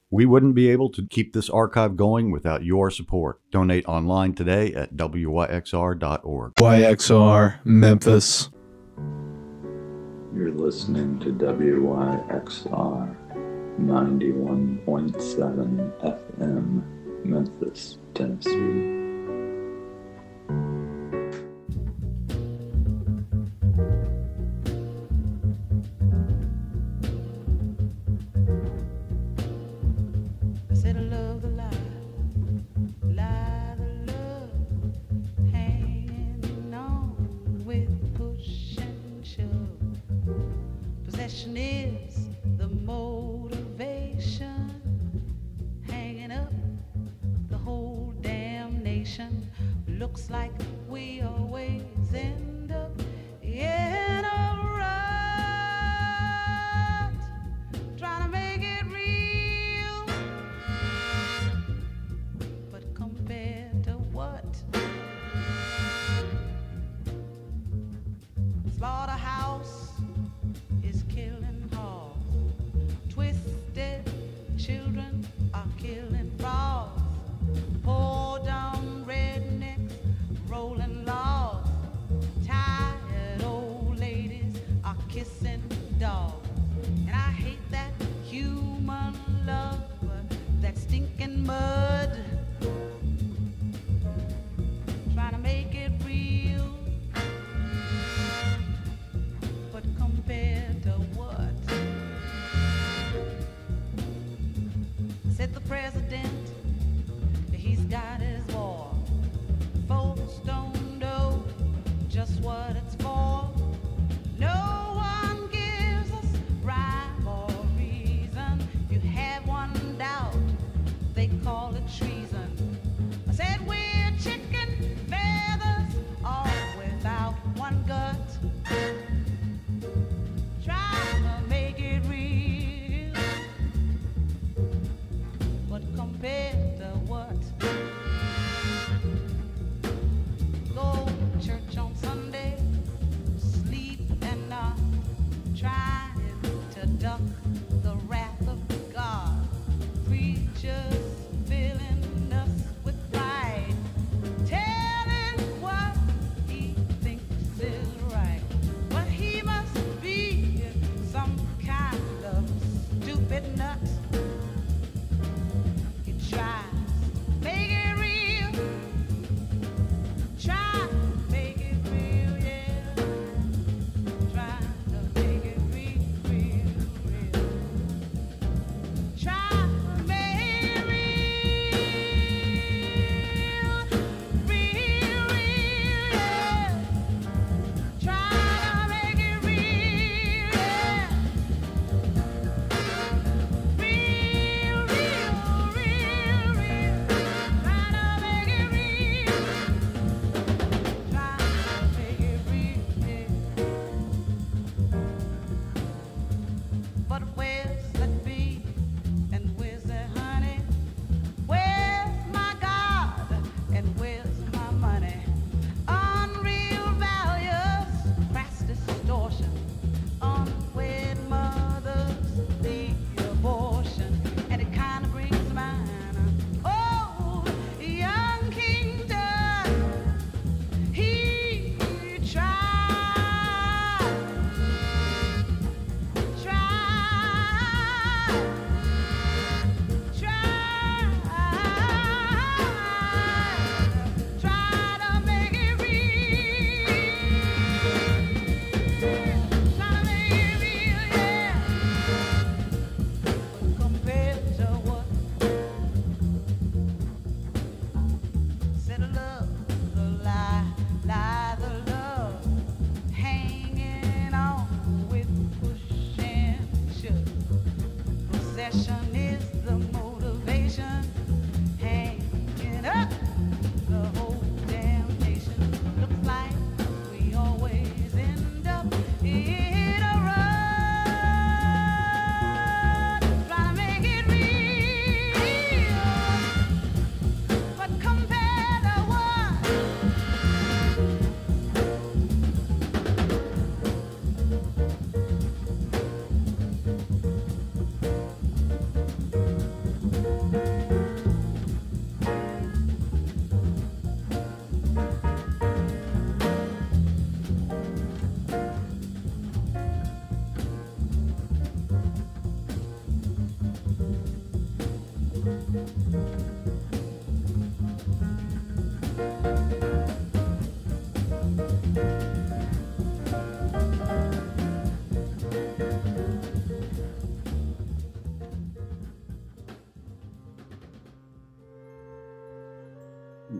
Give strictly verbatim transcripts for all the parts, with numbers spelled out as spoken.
We wouldn't be able to keep this archive going without your support. Donate online today at W Y X R dot org. Y X R, Memphis. You're listening to W Y X R ninety-one point seven F M, Memphis, Tennessee. Is the motivation hanging up the whole damn nation? Looks like we always end up in a rut, trying to make it real, but compared to what? Slaughterhouse is killing hogs. Twisted children are killing frogs. Poor dumb rednecks rolling logs. Tired old ladies are kissing dogs. And I hate that human love, that stinking mud, trying to make it real, but compared to what? Said the president, he's got his war. Folks don't know just what it's for. No one gives us rhyme or reason. If you have one doubt, they call it treason. I said we're chicken feathers, all without one gut. Trying to make it real, but compared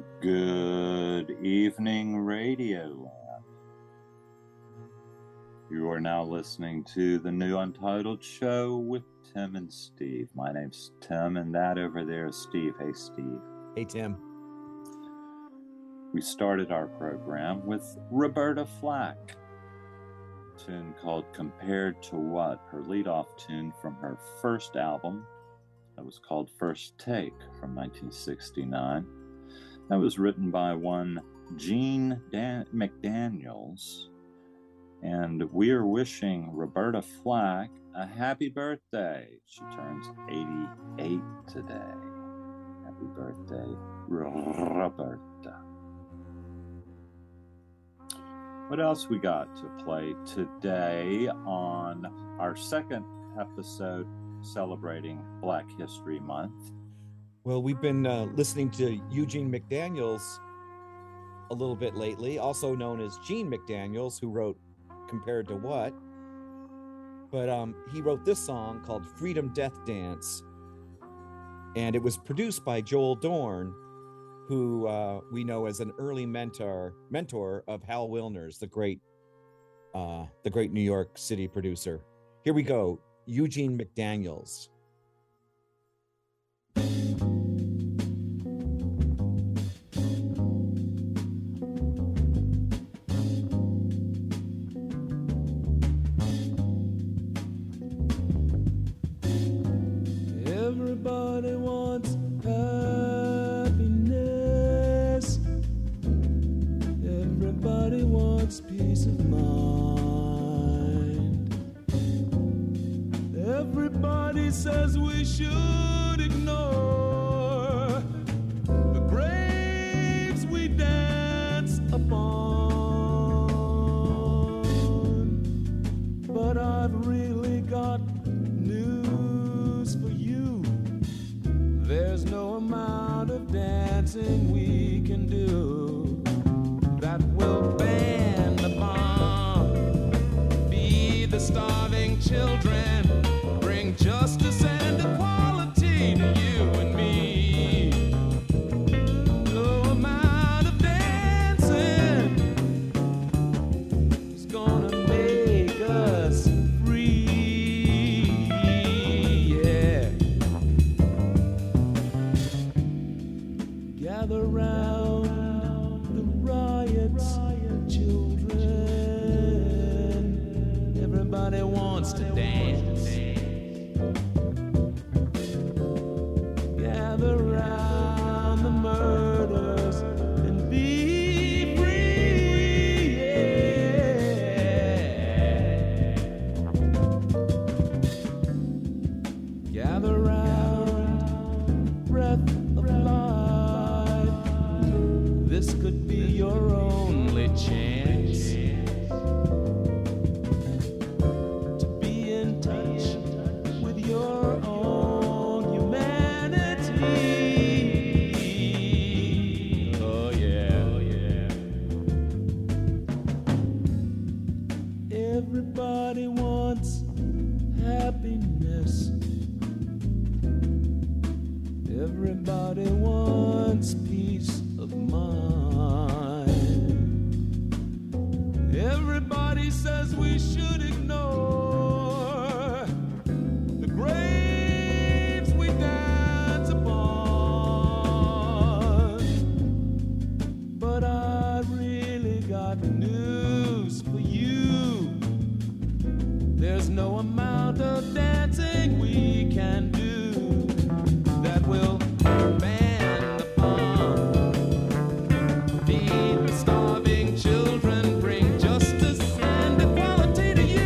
Good evening, Radioland. You are now listening to the new Untitled Show with Tim and Steve. My name's Tim, and that over there is Steve. Hey, Steve. Hey, Tim. We started our program with Roberta Flack, a tune called Compared to What, her lead-off tune from her first album that was called First Take from nineteen sixty-nine. That was written by one Gene Dan- McDaniels, and we are wishing Roberta Flack a happy birthday. She turns eighty-eight today. Happy birthday, Roberta. What else we got to play today on our second episode celebrating Black History Month? Well, we've been uh, listening to Eugene McDaniels a little bit lately, also known as Gene McDaniels, who wrote Compared to What? But um, he wrote this song called Freedom Death Dance, and it was produced by Joel Dorn, who uh, we know as an early mentor mentor of Hal Wilner's, the great, uh, the great New York City producer. Here we go, Eugene McDaniels. Everybody wants happiness. Everybody wants peace of mind. Everybody says we should ignore the graves we dance upon. But I've really got news for you. There's no amount of dancing we can do that will ban the bomb, feed the starving children, bring justice and equality to you and me. No amount of dancing is gonna make us free, yeah. Gather round the riots, children. Everybody wants to dance. Gather round the murders and be free, yeah. Gather round breath of life. This could be your only chance to be in touch with your own humanity. Oh yeah, oh yeah. Everybody wants happiness. Everybody wants peace of mind. Everybody says we should ignore the graves we dance upon. But I really got news for you. There's no amount of dancing we can do that will ban the bomb, feed the starving children, bring justice and equality to you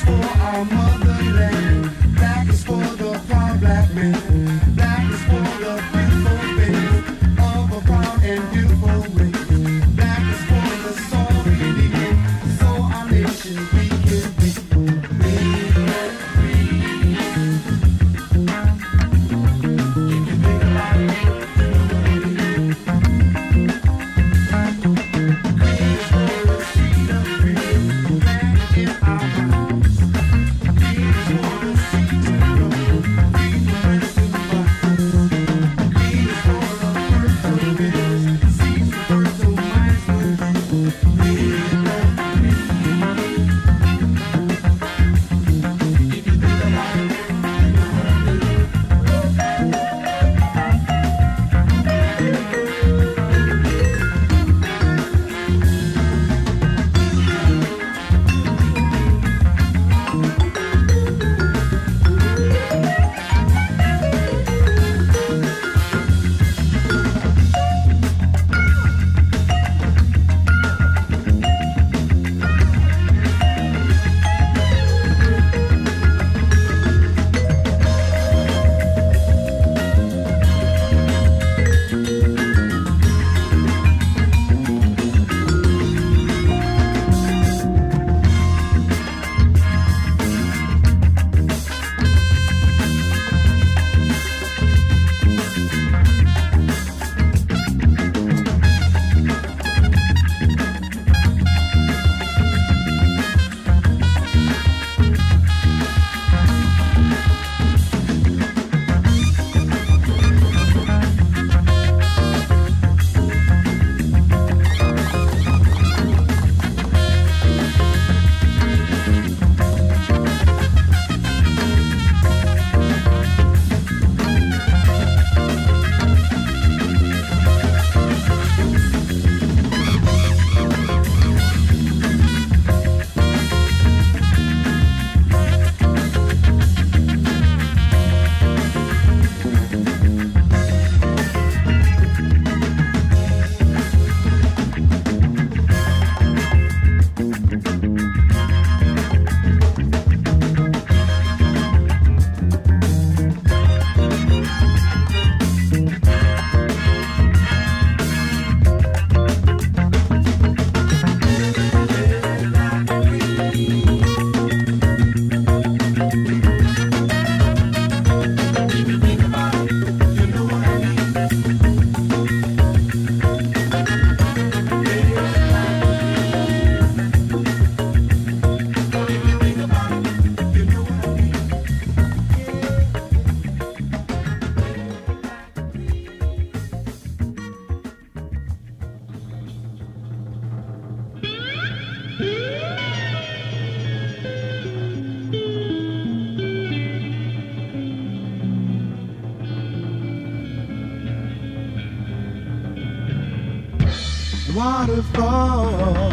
Waterfall,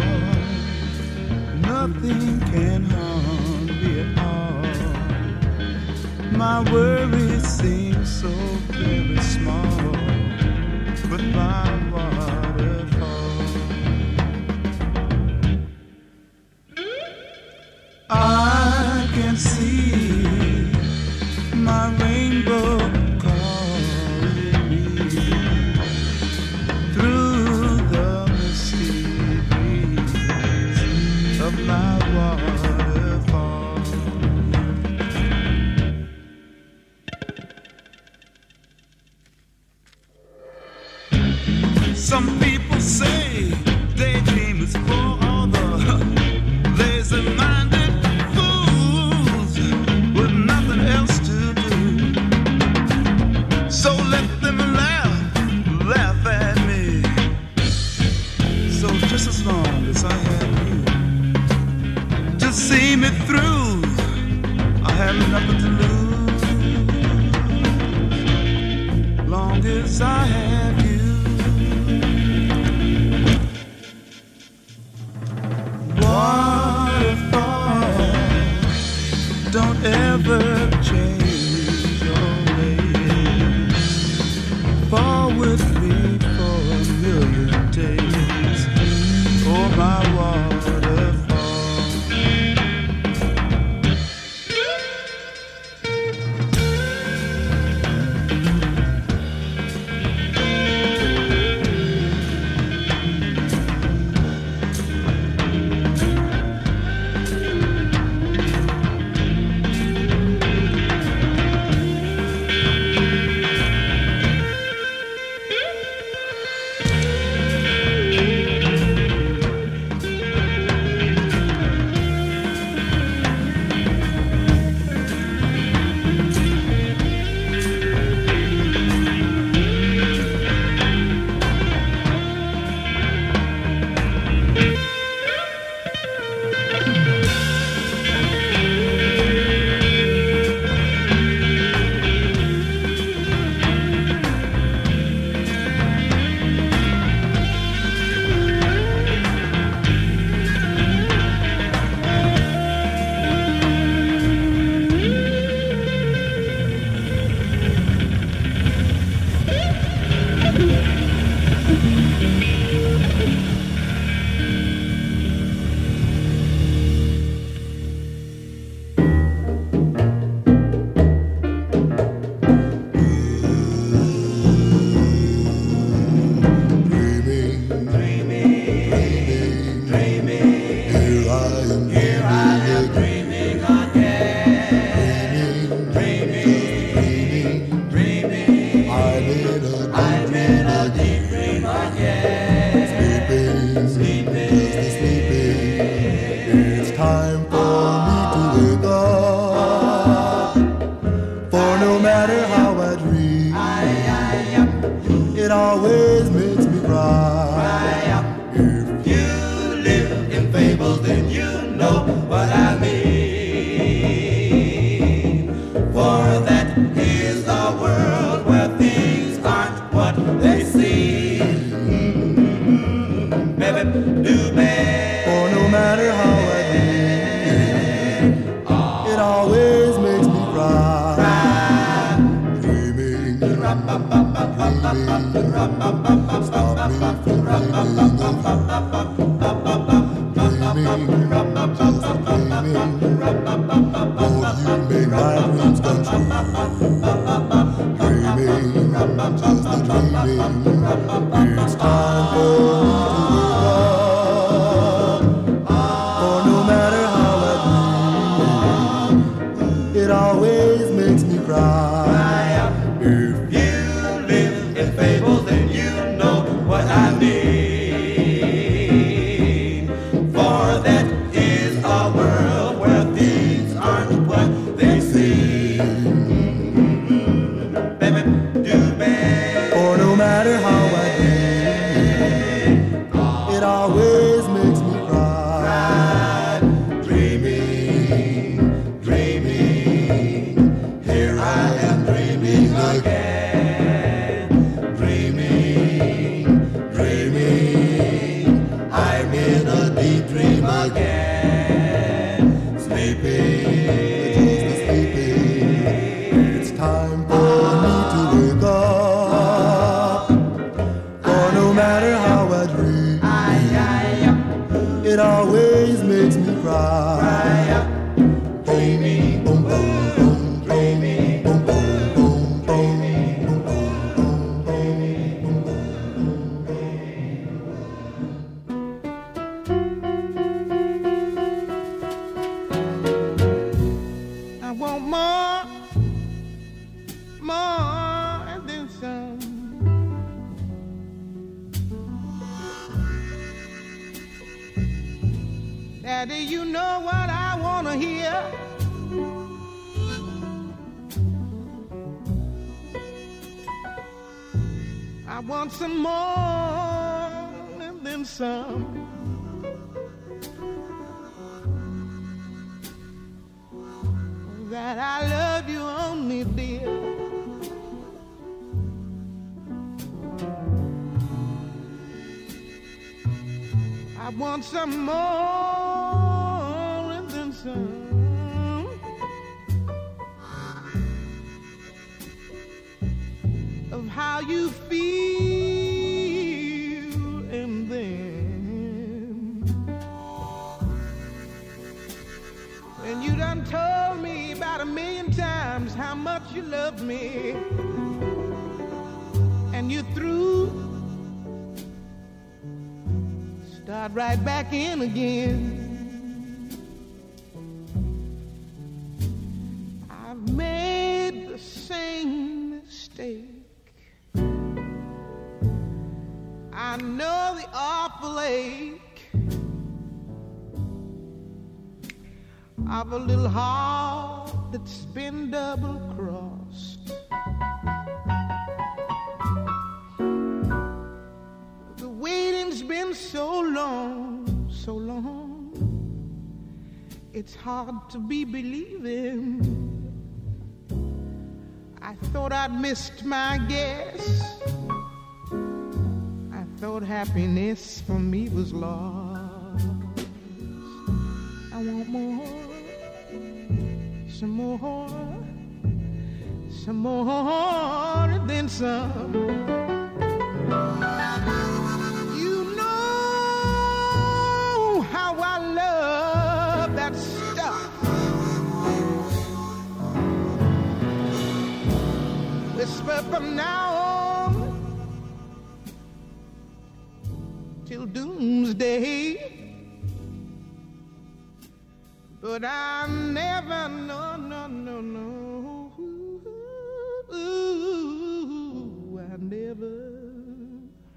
nothing can harm me at all. My worries seem so very small, but my waterfall, I can see my rainbow calling me through the misty breeze of my waterfall. Some people say daydream is for all the lazy-minded fools with nothing else to do. So let them laugh, laugh at me. So just as long as I have you to see me through, I have nothing to lose. Long as I have you. Waterfall, don't ever change your ways. Fall with me for a million days. Oh, my waterfall. time for me to wake up. For no matter how I dream, it always makes me cry. If you live in fables, then you know what I mean. For that is a world where things aren't what they seem. Baby, do bad. For no matter how I dream, it always makes me cry. Dreaming, dreaming, stop me from dreaming of you. Dreaming, just dreaming, oh, you make my dreams come true. Dreaming, just dreaming, it's time for me to wake up. For no matter how I dream, it always makes me cry. If you live in fables, then you know what I mean. For that is a world where things aren't what they seem. Baby, do bad. For no matter how I dream, it always makes me cry. Dreaming, dreaming, here I am dreaming again. Dreaming, dreaming, I'm in a deep dream again. Sleeping, just sleeping, it's time for me to wake up. For no matter how I dream, it always makes me cry. Dreaming, boom, boom, boom, dreaming, boom, boom, boom, boom, boom, boom, I want more, more than some. Daddy, you know what I want to hear. I want some more than some. That I love you only, dear. I want some more than some. Of how you feel, and then when you done told me about a million times how much you love me, and you through, start right back in again. I've made the same mistake. I know the awful ache of a little heart that's been double crossed. The waiting's been so long, so long, it's hard to be believing. I thought I'd missed my guess. I thought happiness for me was lost. I want more, some more, some more than some. You know how I love that stuff. Whisper from now on till doomsday. But I never, no, no, no, no. Ooh, I never,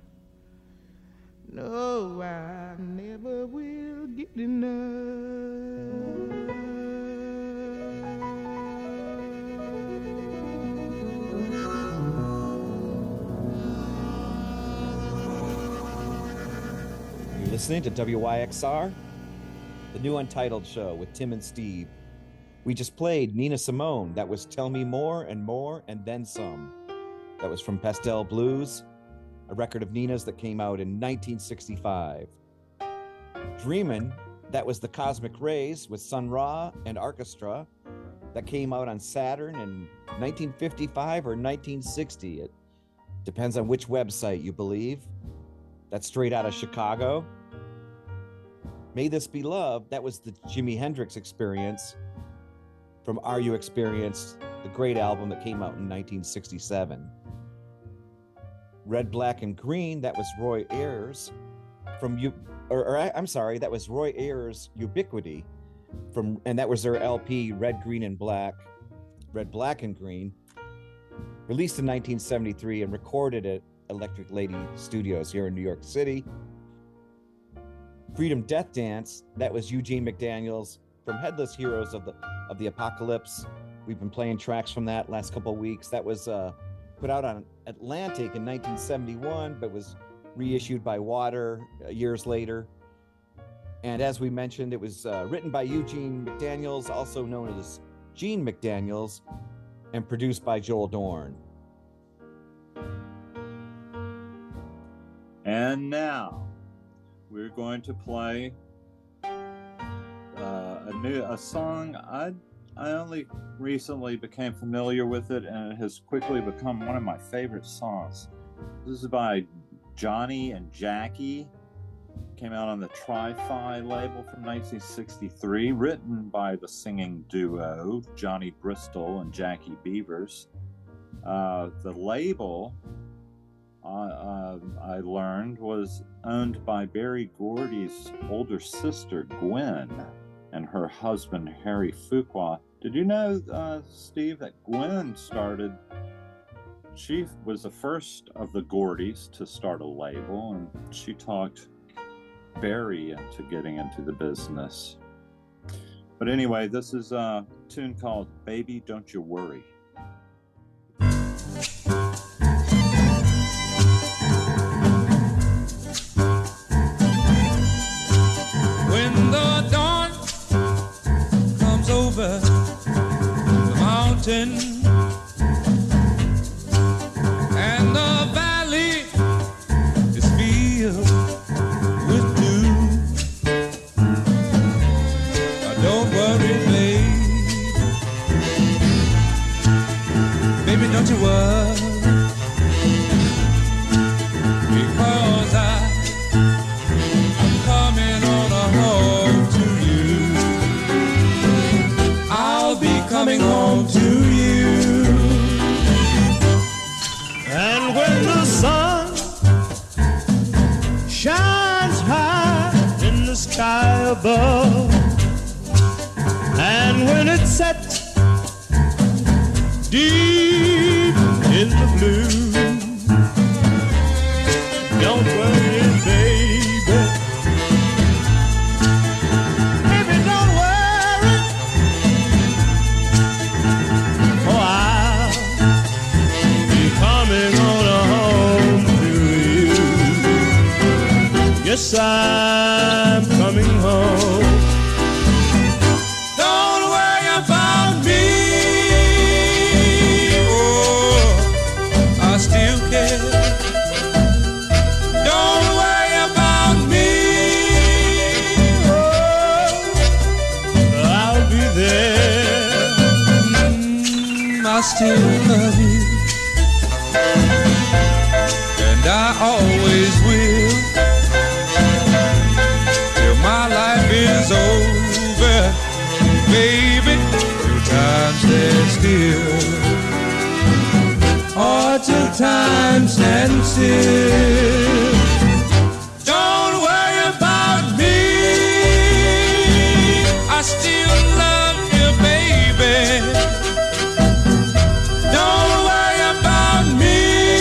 no, I never will get enough. listening to W Y X R, the new Untitled show with Tim and Steve. We just played Nina Simone. That was Tell Me More and More and Then Some. That was from Pastel Blues, a record of Nina's that came out in nineteen sixty-five. Dreamin', that was the Cosmic Rays with Sun Ra and Orchestra. That came out on Saturn in nineteen fifty-five or nineteen sixty. It depends on which website you believe. That's straight out of Chicago. May This Be Love, that was the Jimi Hendrix Experience from Are You Experienced, the great album that came out in nineteen sixty-seven. Red, Black, and Green, that was Roy Ayers from you, or, or I, I'm sorry, that was Roy Ayers' Ubiquity from, and that was their L P Red, Green, and Black, Red, Black, and Green, released in nineteen seventy-three and recorded at Electric Lady Studios here in New York City. Freedom Death Dance, that was Eugene McDaniels from Headless Heroes of the of the Apocalypse. We've been playing tracks from that last couple of weeks. That was uh, put out on Atlantic in nineteen seventy-one, but was reissued by Water uh, years later. And as we mentioned, it was uh, written by Eugene McDaniels, also known as Gene McDaniels, and produced by Joel Dorn. And now we're going to play uh, a new a song. I I only recently became familiar with it, and it has quickly become one of my favorite songs. This is by Johnny and Jackie. Came out on the Tri-Fi label from nineteen sixty-three, written by the singing duo Johnny Bristol and Jackie Beavers. Uh, the label, uh, uh, I learned, was owned by Berry Gordy's older sister, Gwen, and her husband, Harry Fuqua. Did you know, uh, Steve, that Gwen started, she was the first of the Gordys to start a label, and she talked Barry into getting into the business. But anyway, this is a tune called Baby Don't You Worry. When the dawn comes over the mountain and the valley is filled with dew, don't worry, babe. Baby, don't you worry, because I, I'm coming on home to you. I'll be coming home to you. And when the sun shines high in the sky above, and when it sets deep in the blue, don't worry, baby. Baby, don't worry. Oh, I'll be coming on home to you. Yes, I'm coming home. Don't worry about me. Oh, I still care. Don't worry about me. Oh, I'll be there. Mm, I still love you, and I always will, till my life is over, baby. Till time stands still, or till time stands still. Don't worry about me. I still love you, baby. Don't worry about me.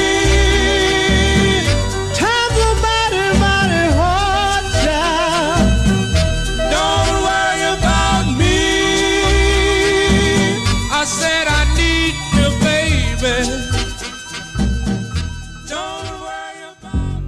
Times are mighty, mighty hard, child. Don't worry about me. I said I need you, baby. Don't worry about me.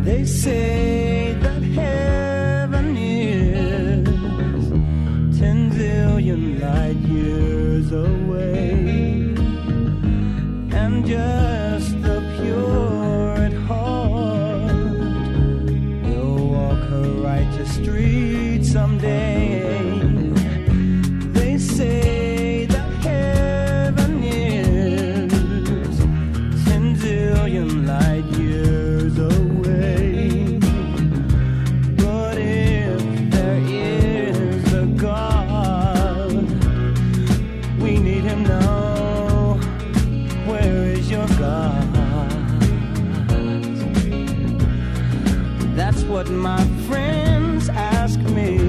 They say that heaven is ten zillion light years away, and just the pure at heart will walk her righteous street someday. They say that heaven is ten zillion light years away. What my friends ask me,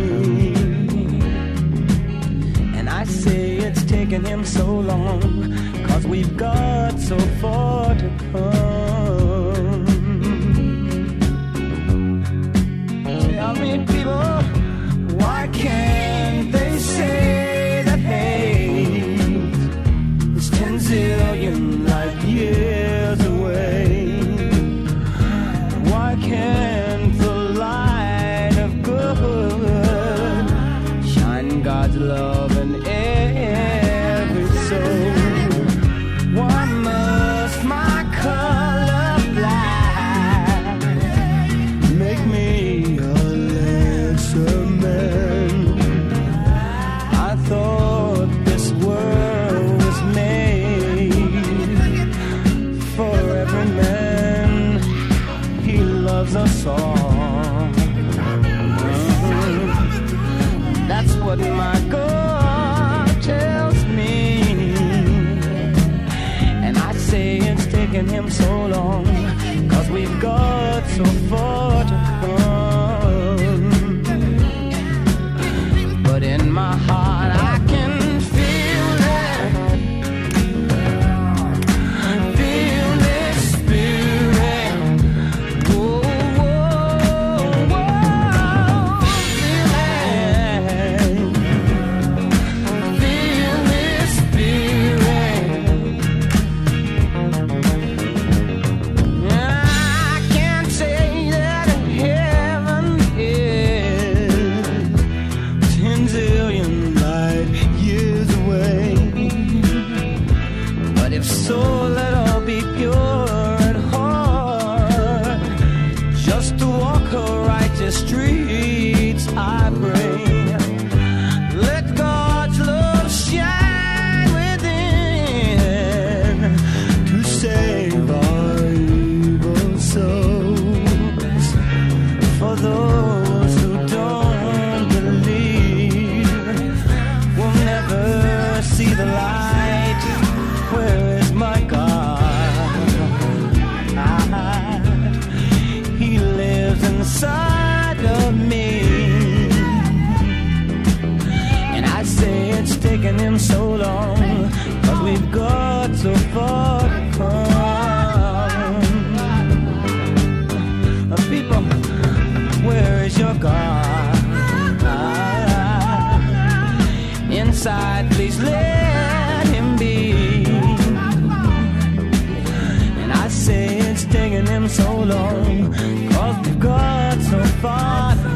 and I say it's taken him so long, 'cause we've got so far to come. Tell me, people, why can't they say that hate is ten zillion light years away? Why can't God's love in every soul? Why must my color black make me a lesser man? I thought this world was made for every man. He loves us all. That's what my God tells me, and I say it's taken him so long, 'cause we've got so far to come. But in my heart I can feel it, feel this spirit. Whoa, whoa, whoa, feel it. So let all be pure at heart, just to walk her righteous streets I pray. Let God's love shine within to save our evil souls. For those who don't believe will never see the light. Where is my God? He lives inside of me, and I say it's taken him so long, 'cause we've got so far to come. People, where is your God? Inside, please let him be. I say it's taking him so long, 'cause we've got so far to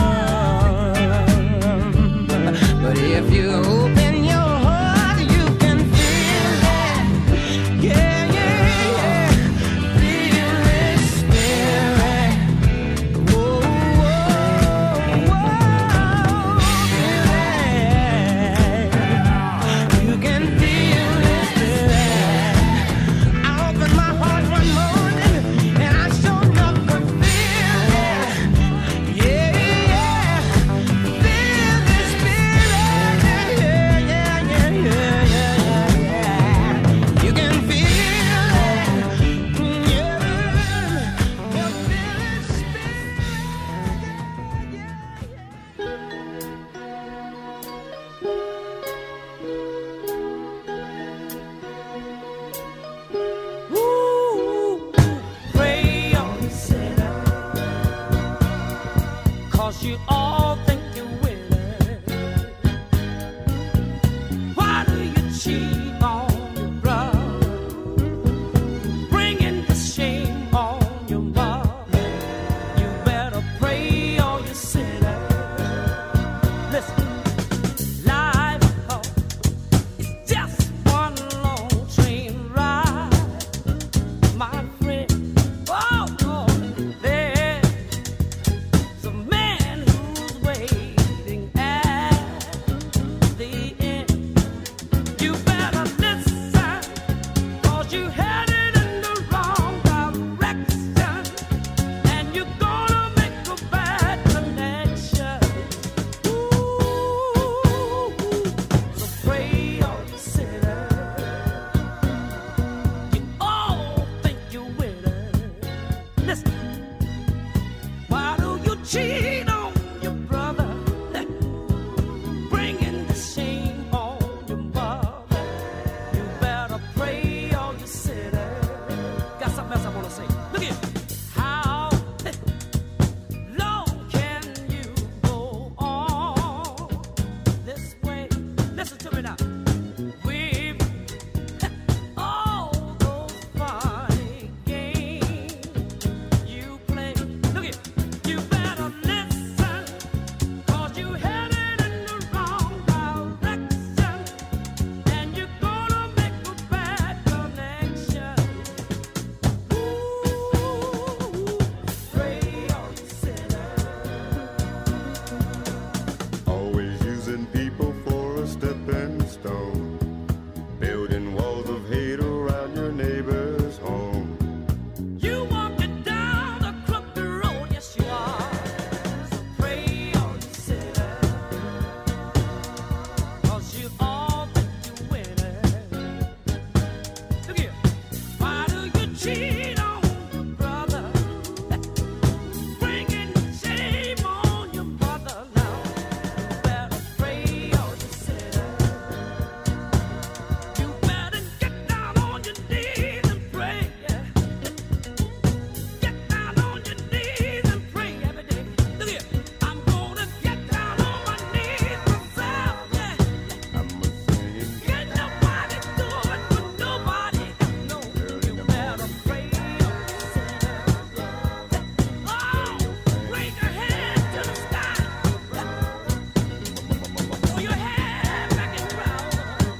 come. But if you open your heart, you can feel it. Yeah, yeah, yeah. Feel this spirit. Whoa, whoa, whoa. Feel it. You can feel this spirit. I open my heart one morning, and I sure enough could feel it. Yeah, yeah, feel this spirit. Yeah, yeah, yeah, yeah, yeah, yeah. You can feel it. Yeah, you feel this spirit. Ooh, pray on, cause you all think you're winning. Why do you cheat on your brother, bringing the shame on your mother? cheat on your brother, bringing the shame on your mother, you better pray all your sinners. Got something else I want to say. Look here. How long can you go on this way? Listen to me now. We've all those funny games you play. Look here. You better listen, 'cause you headed in the wrong direction, and you're gonna make a bad connection. Ooh, pray all your sinners. Always using people for a stepping stone, building walls of hate around your neighbor's home. You walking down a crooked road, yes you are. So pray all your sinners, 'cause you all think you're winning. Look here. Why do you cheat on your brother, bringing shame on your mother? Now you better pray all your sinners. You better get down on your knees and pray. Yeah. Get down on your knees and pray every day. Look here. I'm gonna get down on my knees myself. Yeah. I'm a singing Ain't nobody do it for nobody else. No. You better pray all your sinners. Oh, raise your hand to the sky. Throw your head back and round.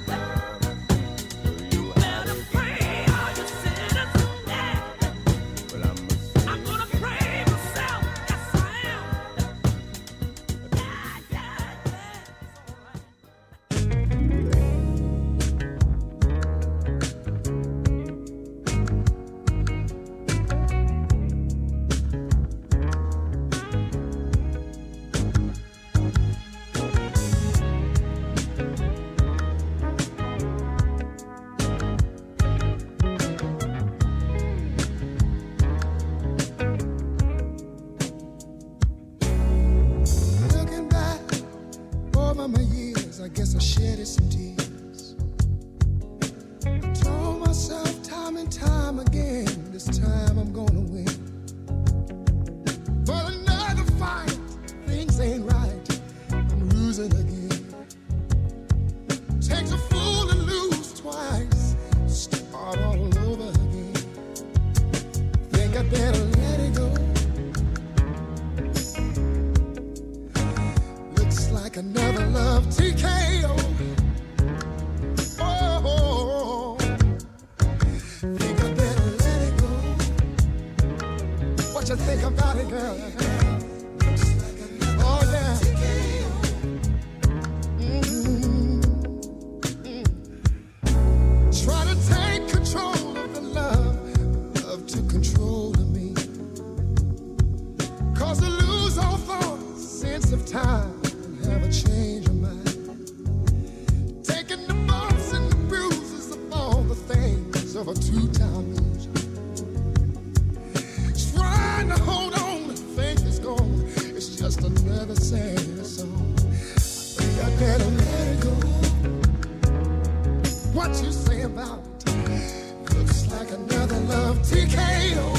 You better pray all your sinners. Yeah. but I'm a I'm gonna pray myself. Yes, I am. Yeah, yeah, yeah. It's all right. Looking back over my years, I guess I shedded some tears. I told myself time and time again, this time I'm gonna win. For another fight, things ain't right, I'm losing again. Takes a fool to lose twice, start all over again. Think I better let it go. Looks like another love T K O. Oh, think I better let it go. What you think about it, girl? Oh, yeah. Mhm. Mm. Try to take control of the love, love to control of me. Cause I lose all thought, sense of time, and have a change of mind. Taking the bumps and the bruises of all the things of a two-time loser. Trying to hold on to think it's gone. It's just another sad song. I think I better let it go. What you say about it? Looks like another love T K O.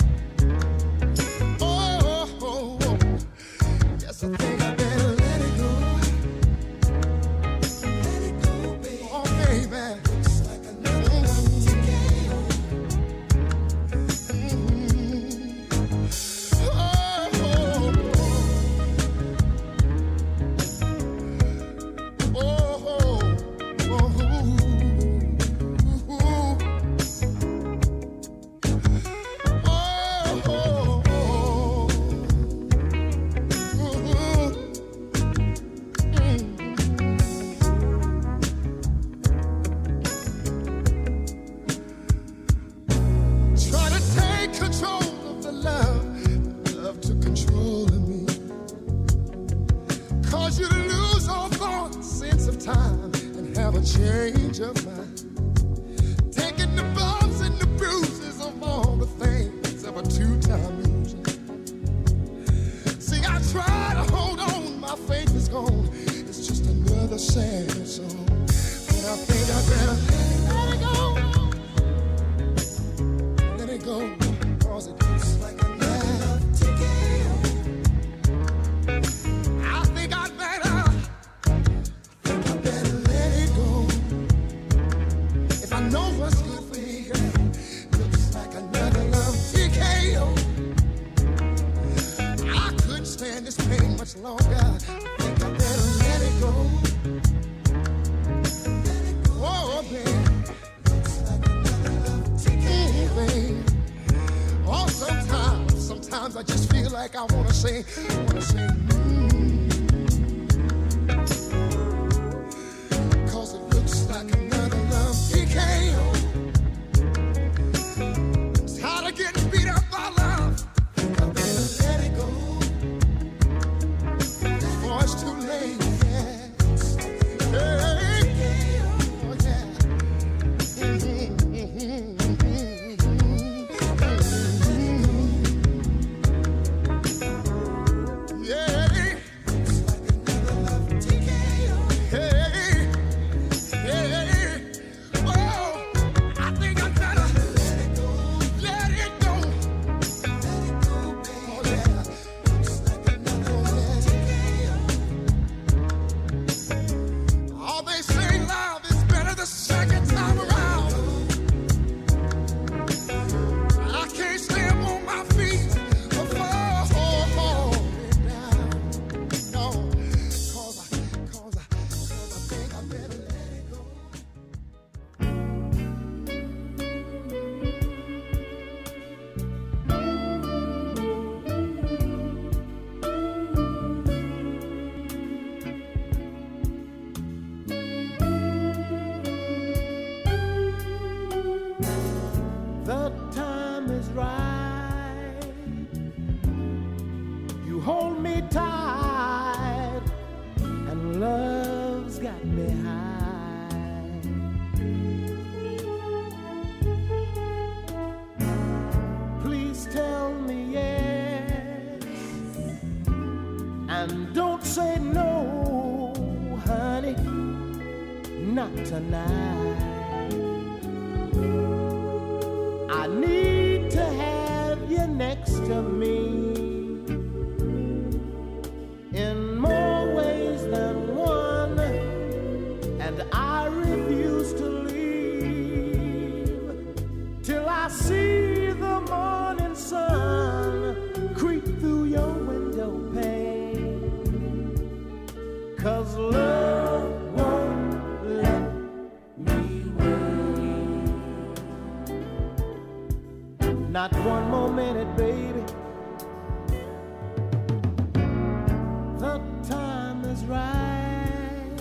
Oh, oh, oh. Yes, I think I better let it go. Let it go, baby. Oh, baby. Looks like another love T K O. Mm. Oh, oh, oh. Oh, oh, oh. change of mind. Taking the bumps and the bruises of all the things of a two-time loser. See, I another sad song, but I think I better let it go. Let it go, cause it looks like a love ticket. I think I better, I think I better let it go. If I know what's good for me, girl, looks like another love T K O. I couldn't stand this pain much longer. I think I better let it go. Let it go. Oh, babe. Looks like another love T K O. Babe. Oh, sometimes, sometimes I just feel like I wanna say, wanna say, mm. Cause it looks like another love T K O. Tired of getting beat up by love. Think I better let it go. Before it's too late, yeah. Hey, oh, yeah. Mm-hmm, mm-hmm, mm-hmm. Yeah. Hey, hey. Oh, I think I better let it go. Let it go. Let it go, baby. Oh, yeah. Looks like another love. Oh, they say love is better the second time around. I can't stand on my feet before falling down. No, cause I, cause I, cause I think I better let it go. The time is right. You hold me tight, and love's got me high. Please tell me yes, and don't say no, honey, not tonight. I need to have you next to me in more ways than one, and I refuse to leave till I see the morning sun creep through your window pane. 'Cause love won't let me wait. Not one more minute, baby. The time is right.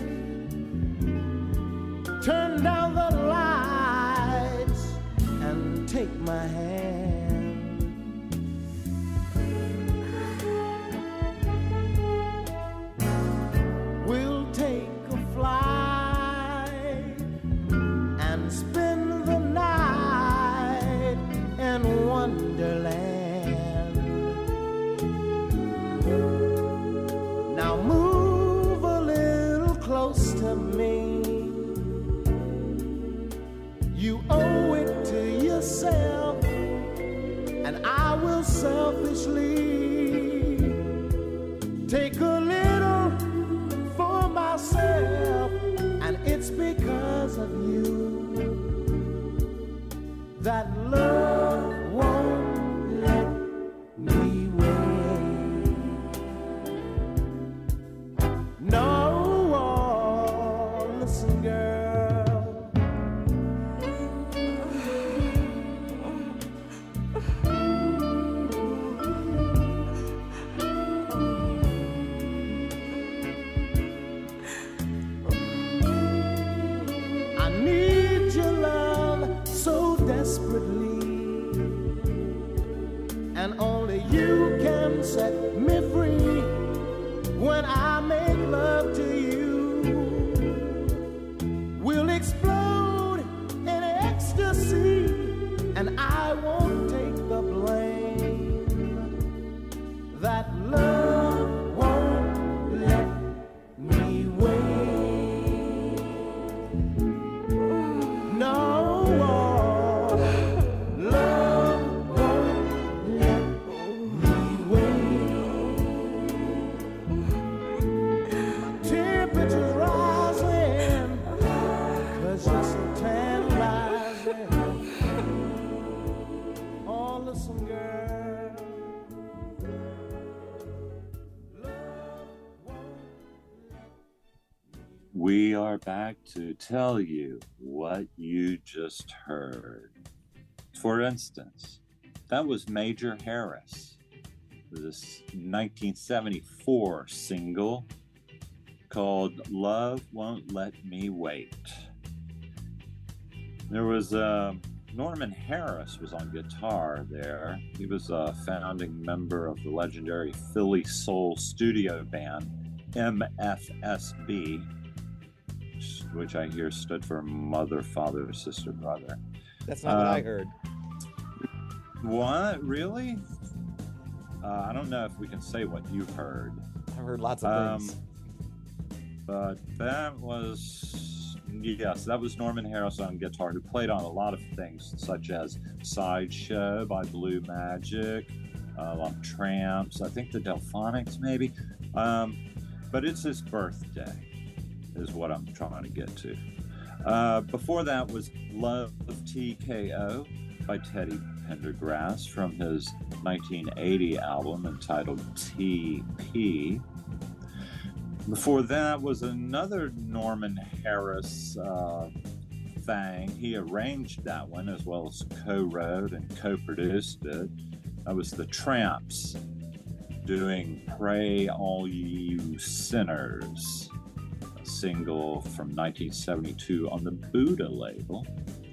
Turn down the lights and take my hand. We'll take a flight and spend the night in Wonderland. Now move a little close to me. You owe it to yourself, and I will selfishly take a little for myself, and it's because of you that love won't let me wait. No, oh, listen, girl. I need your love so desperately, and only you can set me free. When I make love to you, we'll explode in ecstasy, and I won't take the blame. That love won't let me wait. We are back to tell you what you just heard. For instance, that was Major Harris, this nineteen seventy-four single called Love Won't Let Me Wait. There was uh, Norman Harris was on guitar there. He was a founding member of the legendary Philly Soul studio band M F S B, which I hear stood for Mother, Father, Sister, Brother. That's not um, what I heard. What? Really? Uh, I don't know if we can say what you've heard. I've heard lots of Um, things. but that was, yes, that was Norman Harris on guitar, who played on a lot of things, such as Sideshow by Blue Magic, uh, like Tramps, I think the Delphonics maybe. Um, but it's his birthday, is what I'm trying to get to. Uh, before that was Love T K O by Teddy Pendergrass from his nineteen eighty album entitled T P. Before that was another Norman Harris uh, thing. He arranged that one as well as co-wrote and co-produced it. That was the Tramps doing Pray All You Sinners, a single from nineteen seventy-two on the Buddha label.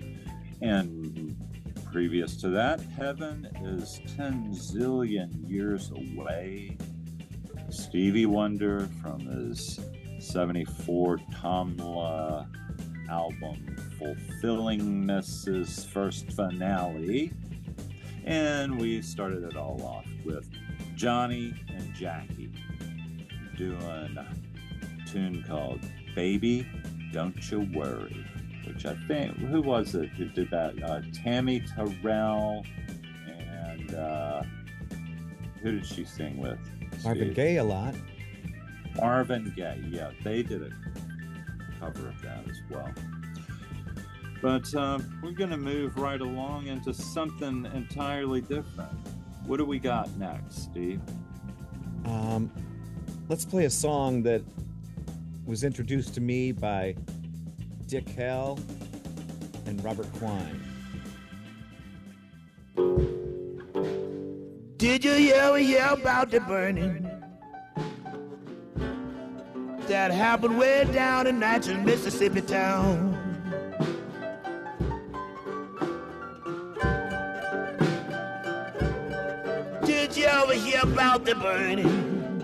And previous to that, Heaven is ten zillion years away. Stevie Wonder from his seventy-four Tamla album, Fulfilling Missus First Finale. And we started it all off with Johnny and Jackie doing a tune called Baby, Don't You Worry, which I think, who was it who did that? Uh, Tammy Terrell, and uh, who did she sing with? Marvin Steve? Gaye a lot. Marvin Gaye, yeah, they did a cover of that as well. But uh, we're going to move right along into something entirely different. What do we got next, Steve? Um, let's play a song that was introduced to me by Dick Hell and Robert Quine. Did you ever hear about the burning that happened way down in Natchez, Mississippi town? Did you ever hear about the burning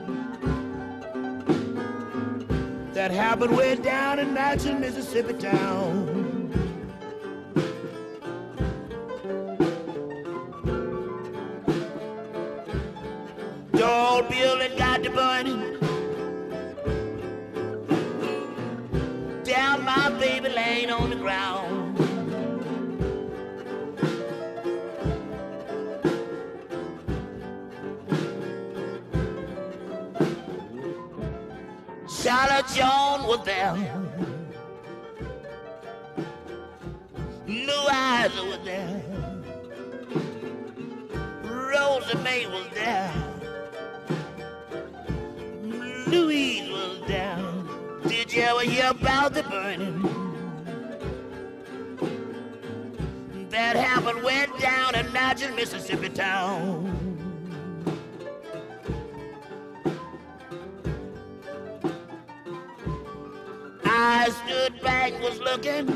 that happened way down in Natchez, Mississippi town? The old building got the burning down my baby lane on the ground. Charlotte Jones was there, Blue Eyes was there, Rosa May was there, Louise was there. Did you ever hear about the burning that happened way down in Natchez, Mississippi town? I stood back, was looking,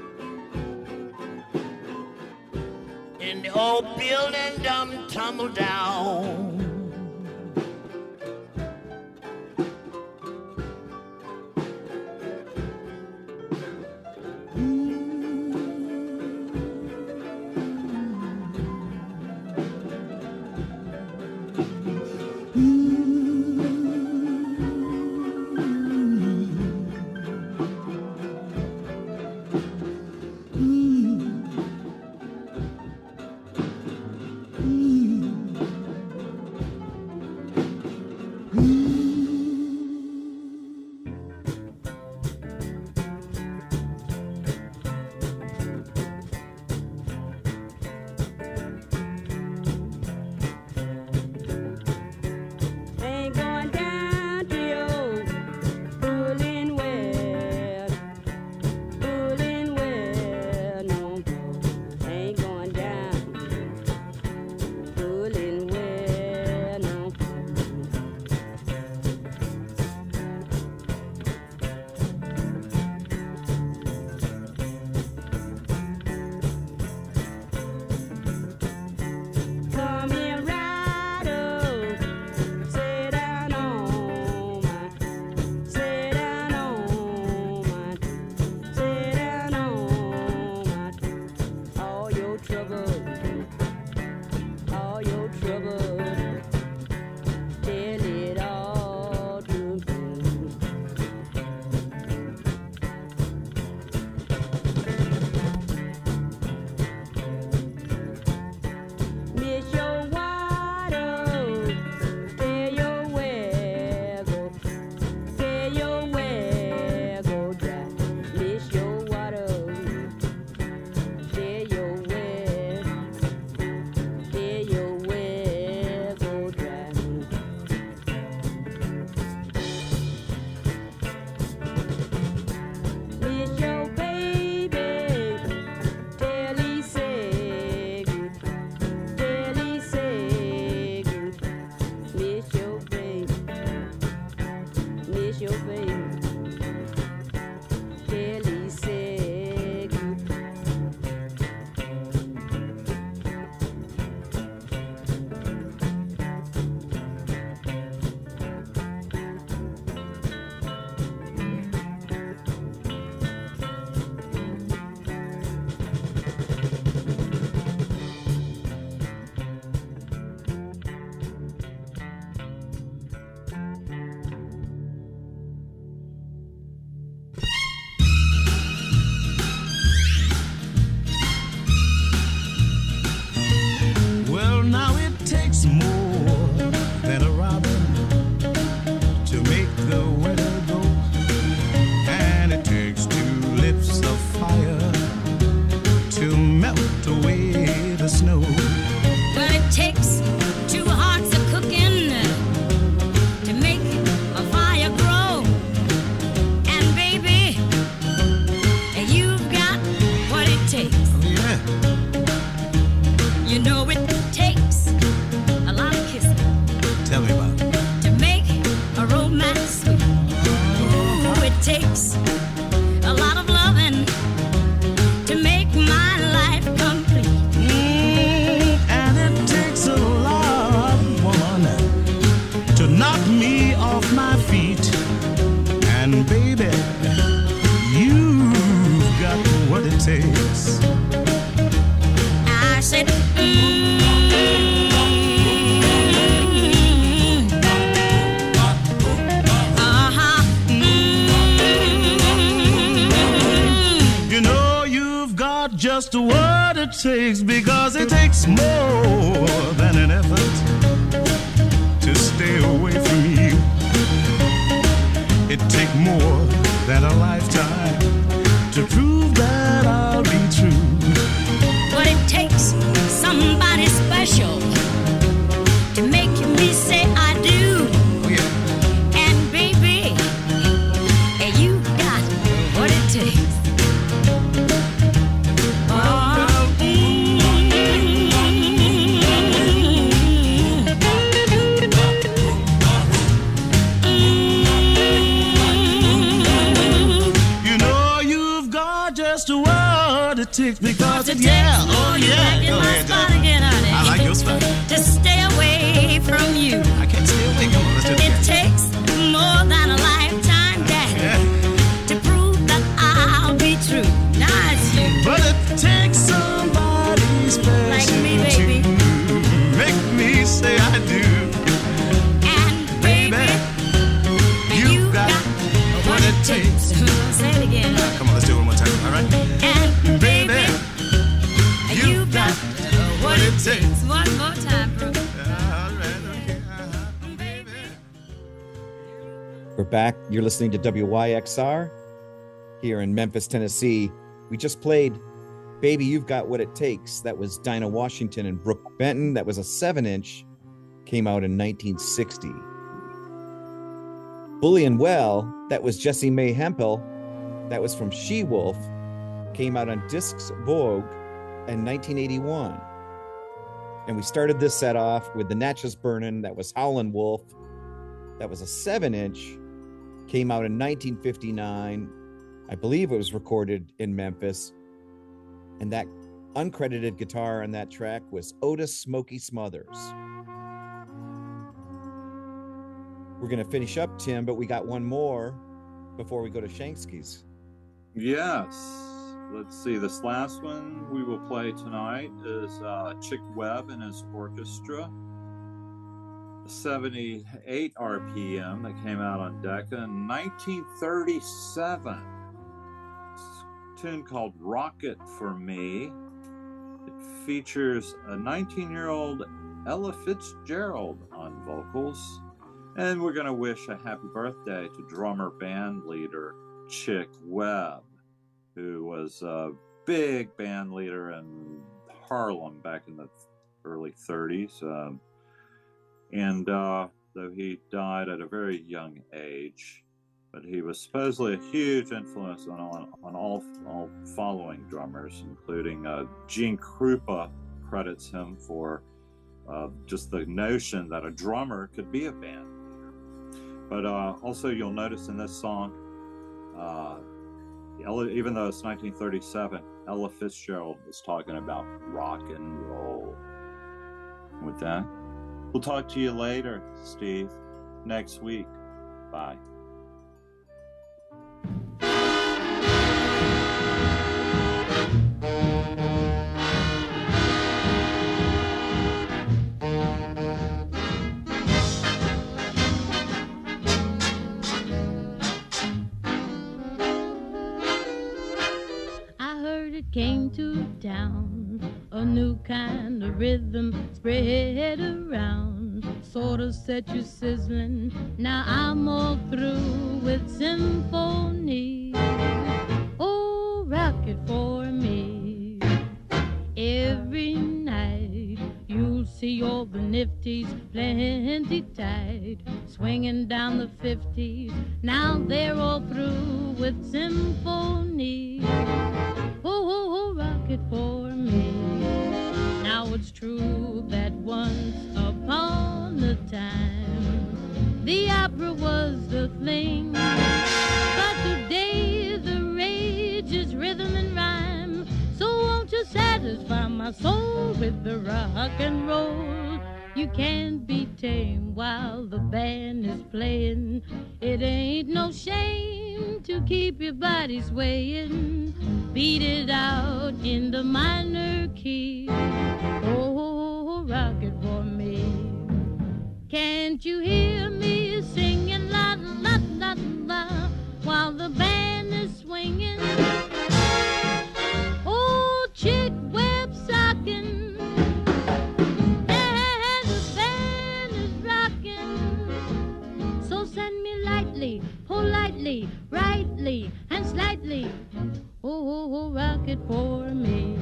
and the old building done tumbled down. knock me off my feet. And baby, you've got what it takes. I said, mm, uh-huh, mm. You know you've got just what it takes, because it takes more than an effort to stay away from you. It takes more than a lifetime to prove that I'll be true. But it takes somebody special to make me say I do. Oh, yeah. And baby, you got what it takes. Oh, You know you've got just what it takes, because it it, yeah, takes oh more. You're yeah. back in Go my ahead, spot John. again, honey. I like your spot. To stay away from you. I can't stay away. Come on, let's do it It again. takes more than a lifetime, Daddy, Yeah. to prove that I'll be true. Now it's you. But it takes somebody special Like me, baby. to make me say I do. And baby, You got what it takes. Say it again. Come on, let's do it one more time, all right? And baby, Baby, you got what it takes. One more time, bro. All right, okay, uh-huh. We're back. You're listening to W Y X R here in Memphis, Tennessee. We just played Baby, You've Got What It Takes. That was Dinah Washington and Brooke Benton. That was a seven inch. Came out in nineteen sixty. Bully and Well, that was Jessie Mae Hempel. That was from She Wolf. Came out on Discs Vogue in nineteen eighty-one. And we started this set off with The Natchez Burnin'. That was Howlin' Wolf. That was a seven inch. Came out in nineteen fifty-nine. I believe it was recorded in Memphis. And that uncredited guitar on that track was Otis Smokey Smothers. We're going to finish up, Tim, but we got one more before we go to Shanksky's. Yes. Let's see. This last one we will play tonight is uh, Chick Webb and his orchestra. seventy-eight R P M that came out on Decca in nineteen thirty-seven. It's a tune called Rocket for Me. It features a nineteen-year-old Ella Fitzgerald on vocals. And we're going to wish a happy birthday to drummer band leader Chick Webb, who was a big band leader in Harlem back in the early thirties. Um, and uh, though he died at a very young age, but he was supposedly a huge influence on, on, on all, all following drummers, including uh, Gene Krupa credits him for uh, just the notion that a drummer could be a band. But uh, also, you'll notice in this song, uh, Ella, even though it's nineteen thirty-seven, Ella Fitzgerald was talking about rock and roll. With that, we'll talk to you later, Steve, next week. Bye. Came to town, a new kind of rhythm spread around, sort of set you sizzling. Now I'm all through with symphony. Oh, rock it for me. Every night you'll see all the nifties plenty tight, swinging down the fifties. Now they're all through with symphony. Oh, oh, oh, rock it for me. Now it's true that once upon a time the opera was the thing, but today the rage is rhythm and rhyme. So won't you satisfy my soul with the rock and roll? You can't be tamed while the band is playing. It ain't no shame to keep your body swaying. Beat it out in the minor key. Oh, rock it for me. Can't you hear me singing la la la la while the band is swinging? Oh, chick web socking, and the band is rocking. So send me lightly, politely, rightly, and slightly. Oh, oh, oh, rock it for me.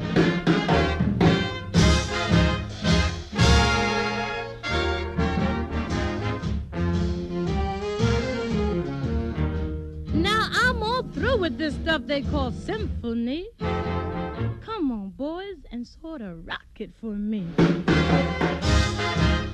Through with this stuff they call symphony. Come on, boys, and sort of rock it for me.